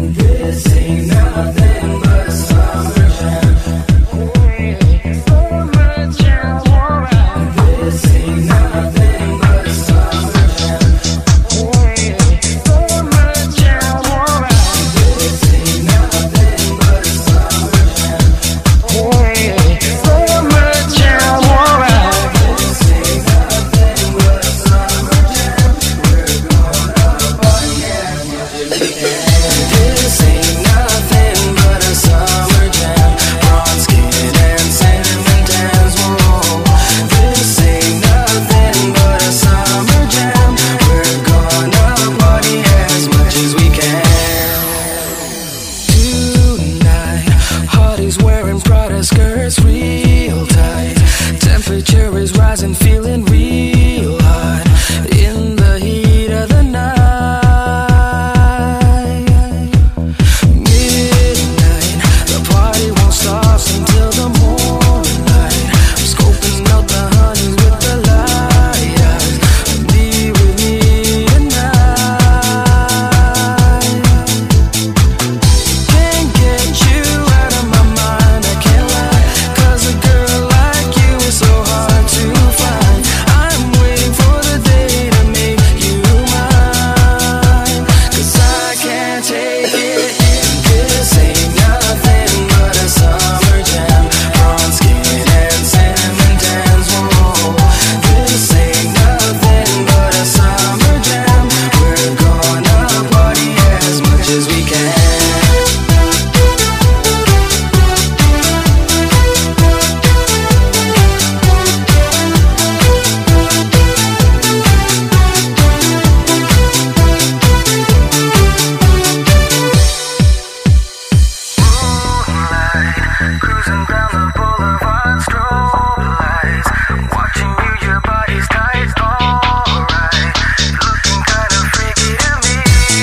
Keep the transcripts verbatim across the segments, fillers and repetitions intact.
This ain't nothing but a summer jam. Summer jam, alright. This ain't nothing but a summer jam. Summer jam, alright. This ain't nothing but a summer jam. Summer jam, alright. This ain't nothing but a summer jam. We're gonna party as much as we can. This ain't nothing but a summer jam. Bronze skin and cinnamon tans. Whoa. This ain't nothing but a summer jam. We're gonna party as much as we can. Tonight, Hardy's wearing Prada skirts real tight. Temperature is rising, feeling real hot in the heat of the night. Midnight, the party won't stop until the morning light. I'm scoping out the honeys with the light eyes. Be with me tonight. Can't get you out of my mind, I can't lie. Cause a girl like you is so hard to find. I'm waiting for the day to make you mine. Cause I can't take it. This ain't nothing but a summer jam. Bronze skin and cinnamon tans. Whoa. This ain't nothing but a summer jam. We're gonna party as much as we can. Cruising down the boulevard, strobe lights. Watching you, your body's tight, alright. Looking kinda freaky to me.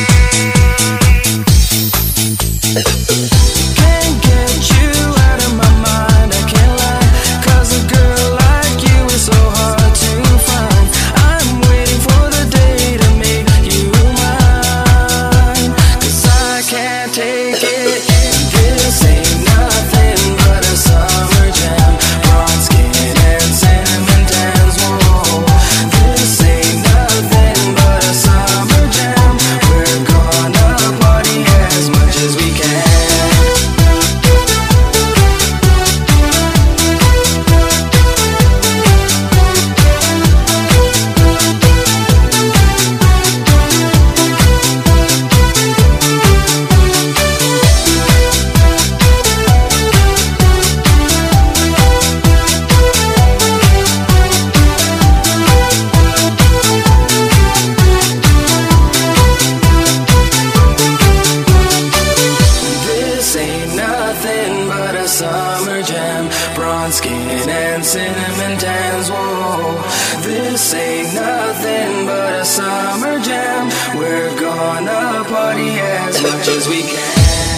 Can't get you out of my mind, I can't lie. Cause a girl like you is so hard to find. I'm waiting for the day to make you mine. Cause I can't take it. This ain't nothing but a summer jam. Bronze skin and cinnamon tans. Whoa. This ain't nothing but a summer jam. We're gonna party as much as we can. This ain't nothing but a summer jam. Bronze skin and cinnamon tans. Whoa. This ain't nothing but a summer jam. We're gonna party as much as we can.